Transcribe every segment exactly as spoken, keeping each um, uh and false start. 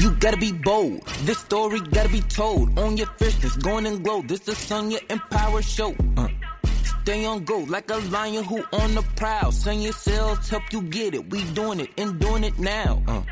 You gotta be bold. This story gotta be told. On your fierceness, going and glow. This is Sonya Empower Show. Uh. Stay on go like a lion who on the prowl. Send your cells, help you get it. We doing it and doing it now. Uh.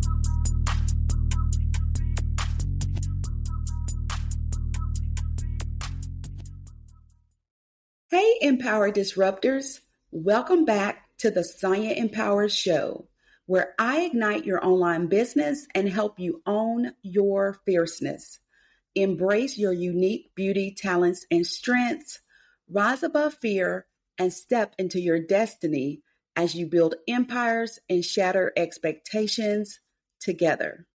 Hey, Empower Disruptors. Welcome back to the Sonya Empower Show, where I ignite your online business and help you own your fierceness. Embrace your unique beauty, talents, and strengths. Rise above fear and step into your destiny as you build empires and shatter expectations together.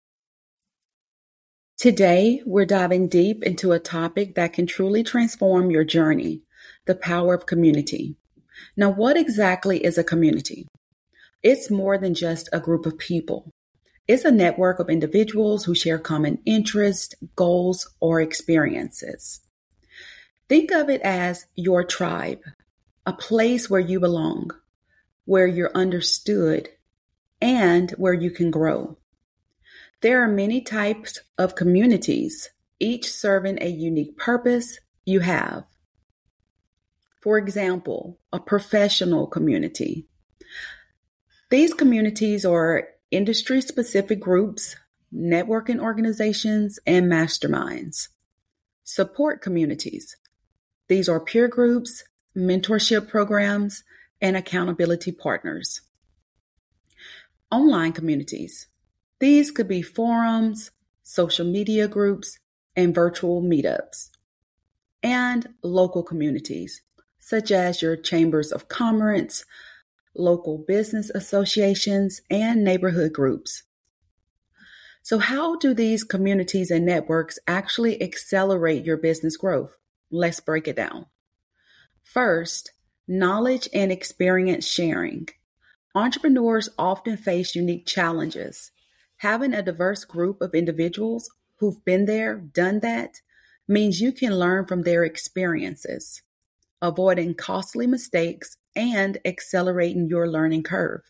Today, we're diving deep into a topic that can truly transform your journey, the power of community. Now, what exactly is a community? It's more than just a group of people. It's a network of individuals who share common interests, goals, or experiences. Think of it as your tribe, a place where you belong, where you're understood, and where you can grow. There are many types of communities, each serving a unique purpose you have. For example, a professional community. These communities are industry-specific groups, networking organizations, and masterminds. Support communities. These are peer groups, mentorship programs, and accountability partners. Online communities. These could be forums, social media groups, and virtual meetups. And local communities, such as your chambers of commerce, local business associations, and neighborhood groups. So how do these communities and networks actually accelerate your business growth? Let's break it down. First, knowledge and experience sharing. Entrepreneurs often face unique challenges. Having a diverse group of individuals who've been there, done that, means you can learn from their experiences, avoiding costly mistakes and accelerating your learning curve.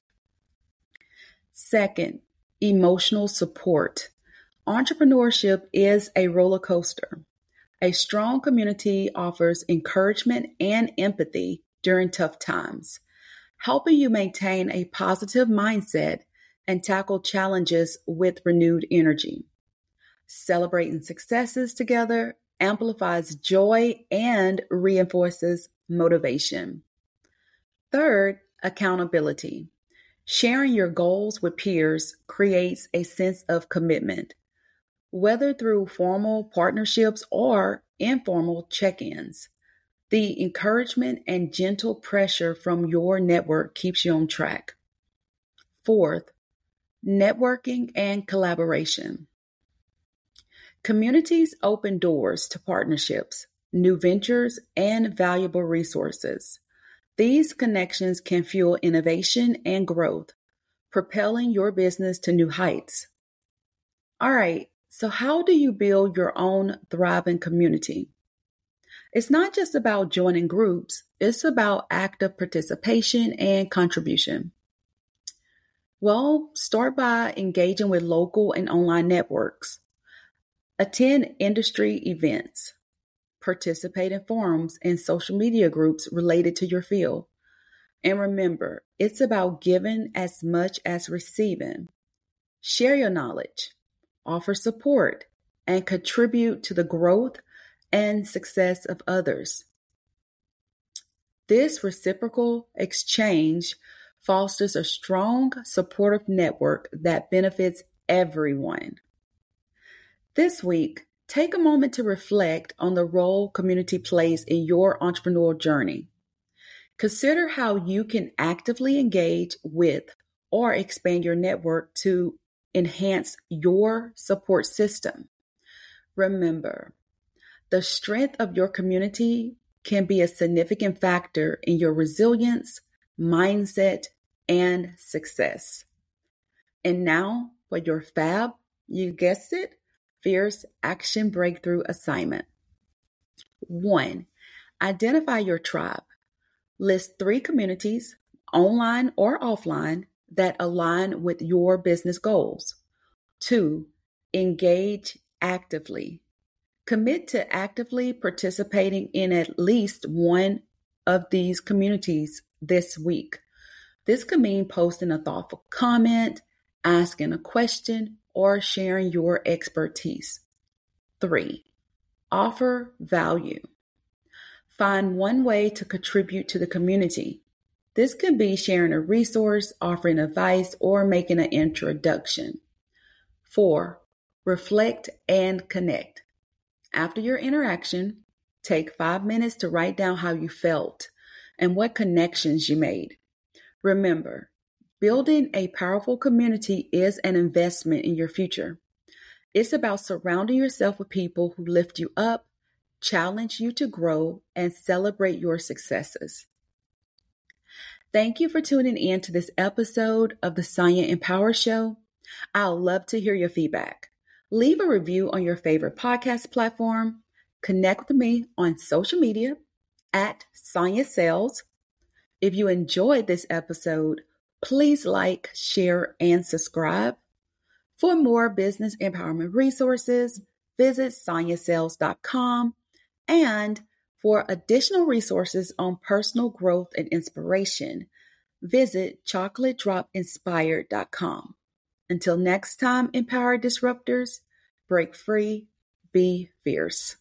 Second, emotional support. Entrepreneurship is a roller coaster. A strong community offers encouragement and empathy during tough times, helping you maintain a positive mindset and tackle challenges with renewed energy. Celebrating successes together amplifies joy and reinforces motivation. Third, accountability. Sharing your goals with peers creates a sense of commitment, whether through formal partnerships or informal check-ins. The encouragement and gentle pressure from your network keeps you on track. Fourth, networking and collaboration. Communities open doors to partnerships, new ventures, and valuable resources. These connections can fuel innovation and growth, propelling your business to new heights. All right, so how do you build your own thriving community? It's not just about joining groups, it's about active participation and contribution. Well, start by engaging with local and online networks. Attend industry events. Participate in forums and social media groups related to your field. And remember, it's about giving as much as receiving. Share your knowledge, offer support, and contribute to the growth and success of others. This reciprocal exchange fosters a strong, supportive network that benefits everyone. This week, take a moment to reflect on the role community plays in your entrepreneurial journey. Consider how you can actively engage with or expand your network to enhance your support system. Remember, the strength of your community can be a significant factor in your resilience, mindset, and success. And now for your fab, you guessed it, Fierce Action Breakthrough Assignment. One, identify your tribe. List three communities, online or offline, that align with your business goals. Two, Engage actively. Commit to actively participating in at least one of these communities this week. This could mean posting a thoughtful comment, asking a question, or sharing your expertise. Three, offer value. Find one way to contribute to the community. This could be sharing a resource, offering advice, or making an introduction. Four, reflect and connect. After your interaction, take five minutes to write down how you felt and what connections you made. Remember, building a powerful community is an investment in your future. It's about surrounding yourself with people who lift you up, challenge you to grow, and celebrate your successes. Thank you for tuning in to this episode of the Sonya Empower Show. I'd love to hear your feedback. Leave a review on your favorite podcast platform. Connect with me on social media at Sonya Sales. If you enjoyed this episode, please like, share, and subscribe. For more business empowerment resources, visit sonya sales dot com. And for additional resources on personal growth and inspiration, visit chocolate drop inspired dot com. Until next time, Empowered Disruptors, break free, be fierce.